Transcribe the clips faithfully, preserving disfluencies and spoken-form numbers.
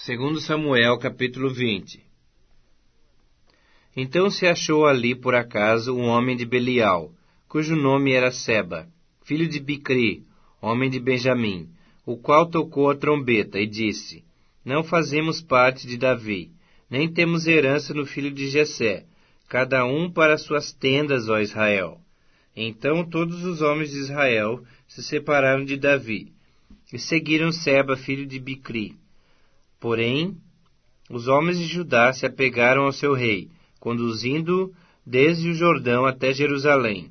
Segundo Samuel, capítulo vinte. Então se achou ali, por acaso, um homem de Belial, cujo nome era Seba, filho de Bicri, homem de Benjamim, o qual tocou a trombeta e disse: Não fazemos parte de Davi, nem temos herança no filho de Jessé, cada um para suas tendas, ó Israel. Então todos os homens de Israel se separaram de Davi, e seguiram Seba, filho de Bicri. Porém, os homens de Judá se apegaram ao seu rei, conduzindo-o desde o Jordão até Jerusalém.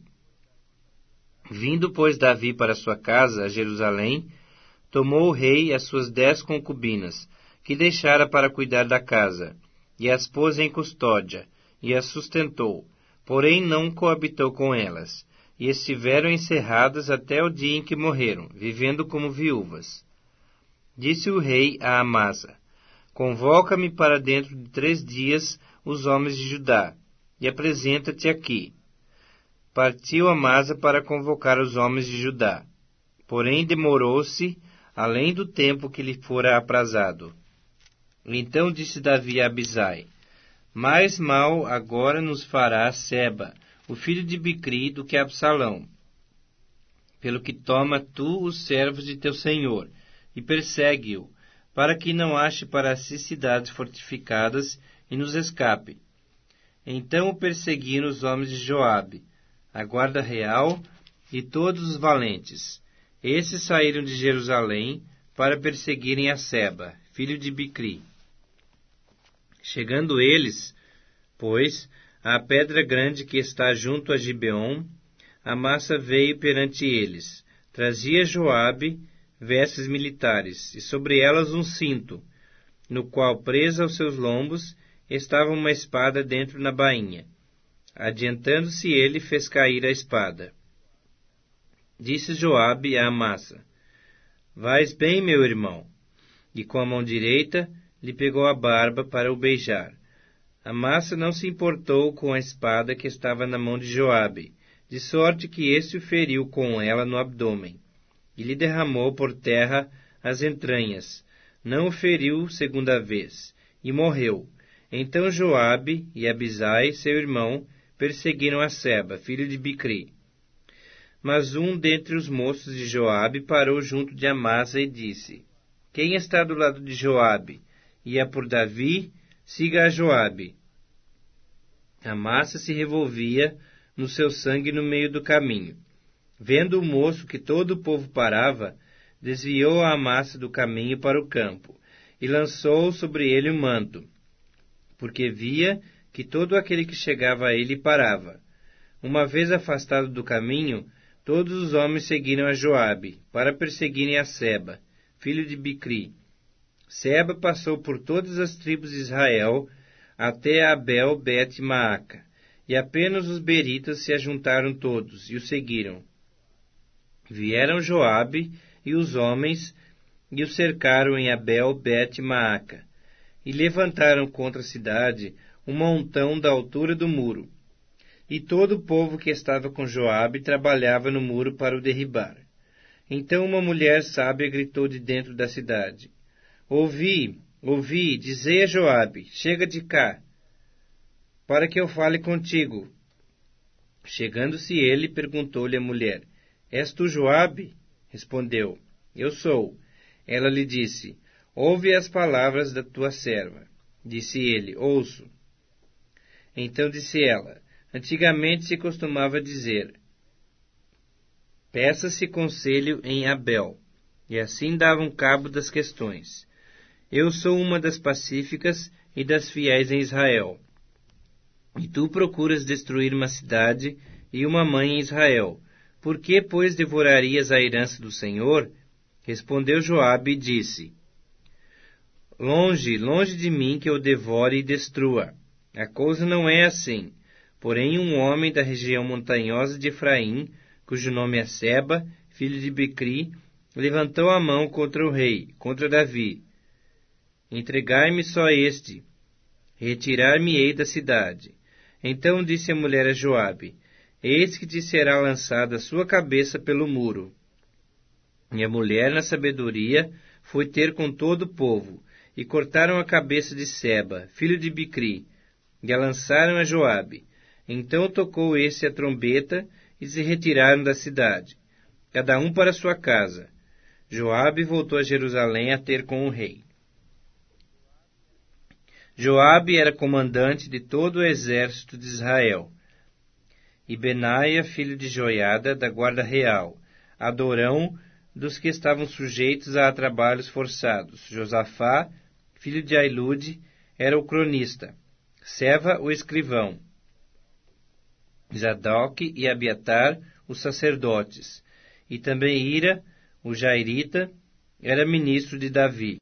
Vindo, pois, Davi para sua casa, a Jerusalém, tomou o rei as suas dez concubinas, que deixara para cuidar da casa, e as pôs em custódia, e as sustentou, porém não coabitou com elas, e estiveram encerradas até o dia em que morreram, vivendo como viúvas. Disse o rei a Amasa: Convoca-me para dentro de três dias os homens de Judá, e apresenta-te aqui. Partiu Amasa para convocar os homens de Judá, porém demorou-se além do tempo que lhe fora aprazado. Então disse Davi a Abisai: Mais mal agora nos fará Seba, o filho de Bicri, do que Absalão, pelo que toma tu os servos de teu senhor, e persegue-o, para que não ache para si cidades fortificadas e nos escape. Então o perseguiram os homens de Joabe, a guarda real e todos os valentes. Esses saíram de Jerusalém para perseguirem a Seba, filho de Bicri. Chegando eles, pois, à pedra grande que está junto a Gibeon, Amasa veio perante eles. Trazia Joabe vestes militares, e sobre elas um cinto, no qual, presa aos seus lombos, estava uma espada dentro na bainha. Adiantando-se ele, fez cair a espada. Disse Joabe a Amasa: Vais bem, meu irmão? E com a mão direita lhe pegou a barba para o beijar. Amasa não se importou com a espada que estava na mão de Joabe, de sorte que este o feriu com ela no abdômen, e lhe derramou por terra as entranhas. Não o feriu segunda vez, e morreu. Então Joabe e Abisai, seu irmão, perseguiram a Seba, filho de Bicri. Mas um dentre os moços de Joabe parou junto de Amasa e disse: Quem está do lado de Joabe e é por Davi, siga a Joabe. Amasa se revolvia no seu sangue no meio do caminho. Vendo o moço que todo o povo parava, desviou a Amasa do caminho para o campo, e lançou sobre ele o manto, porque via que todo aquele que chegava a ele parava. Uma vez afastado do caminho, todos os homens seguiram a Joabe, para perseguirem a Seba, filho de Bicri. Seba passou por todas as tribos de Israel, até Abel Bet-Maaca, e apenas os beritas se ajuntaram todos, e o seguiram. Vieram Joabe e os homens, e o cercaram em Abel Bet-Maaca, e levantaram contra a cidade um montão da altura do muro. E todo o povo que estava com Joabe trabalhava no muro para o derribar. Então uma mulher sábia gritou de dentro da cidade: Ouvi, ouvi, dizei a Joabe: chega de cá, para que eu fale contigo. Chegando-se ele, perguntou-lhe a mulher: És tu Joabe? Respondeu: Eu sou. Ela lhe disse: Ouve as palavras da tua serva. Disse ele: Ouço. Então disse ela: Antigamente se costumava dizer: Peça-se conselho em Abel, e assim davam cabo das questões. Eu sou uma das pacíficas e das fiéis em Israel. E tu procuras destruir uma cidade e uma mãe em Israel. Por que, pois, devorarias a herança do Senhor? Respondeu Joabe e disse: Longe, longe de mim que eu devore e destrua. A coisa não é assim. Porém, um homem da região montanhosa de Efraim, cujo nome é Seba, filho de Bicri, levantou a mão contra o rei, contra Davi. Entregai-me só este, retirar-me-ei da cidade. Então disse a mulher a Joabe: Eis que te será lançada a sua cabeça pelo muro. E a mulher, na sabedoria, foi ter com todo o povo, e cortaram a cabeça de Seba, filho de Bicri, e a lançaram a Joabe. Então tocou esse a trombeta, e se retiraram da cidade, cada um para sua casa. Joabe voltou a Jerusalém a ter com o rei. Joabe era comandante de todo o exército de Israel. E Benaia, filho de Joiada, da guarda real. Adorão, dos que estavam sujeitos a trabalhos forçados. Josafá, filho de Ailude, era o cronista. Seva, o escrivão. Zadok e Abiatar, os sacerdotes. E também Ira, o jairita, era ministro de Davi.